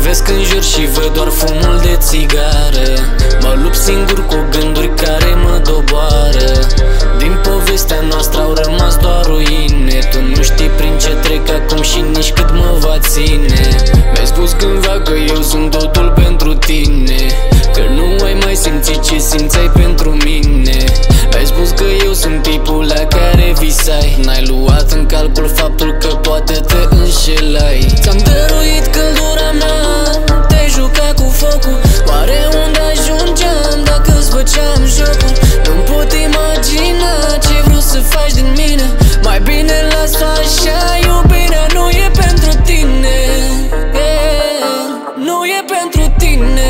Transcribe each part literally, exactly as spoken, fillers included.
Privesc în jur și văd doar fumul de țigară. Mă lupt singur cu gânduri care mă doboară. Din povestea noastră au rămas doar ruine. Tu nu știi prin ce trec acum și nici cât mă va ține. Mi-ai spus cândva că eu sunt totul pentru tine, că nu ai mai simțit ce simțeai pentru mine. Mi-ai spus că eu sunt tipul la care visai. N-ai luat în calcul faptul că poate te înșelai. Ți-am dăruit căldura mea, te-ai jucat cu focul. Oare unde ajungeam dacă îți făceam jocul? Nu-mi pot imagina ce vrei să faci din mine. Mai bine las-o așa, iubirea nu e pentru tine, yeah. Nu e pentru tine,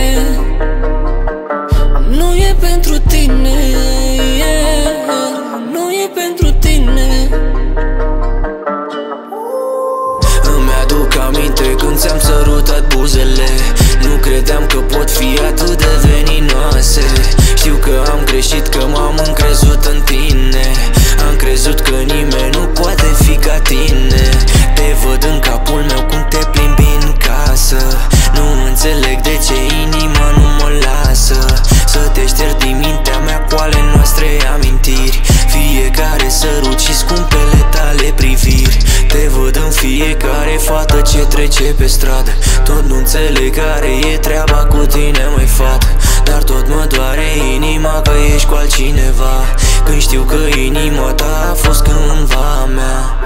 nu e pentru tine, yeah. Nu e pentru tine. Îmi aduc aminte când ți-am sărutat buzele. Nu credeam că pot fi atât de veninoase. Știu că am greșit, că m-am încrezut în tine. Am crezut că nimeni nu poate fi ca tine. Te văd în capul meu cum te plimbi în casă. Nu înțeleg de ce inima nu mă lasă să te ștergi din mintea mea cu ale noastre amintiri. Fiecare sărut și scumpele tale priviri. Te văd în fiecare fată ce trece pe stradă. Tot nu înțeleg care e treaba cu tine, măi fată. Dar tot mă doare inima că ești cu altcineva, când știu că inima ta a fost cândva a mea.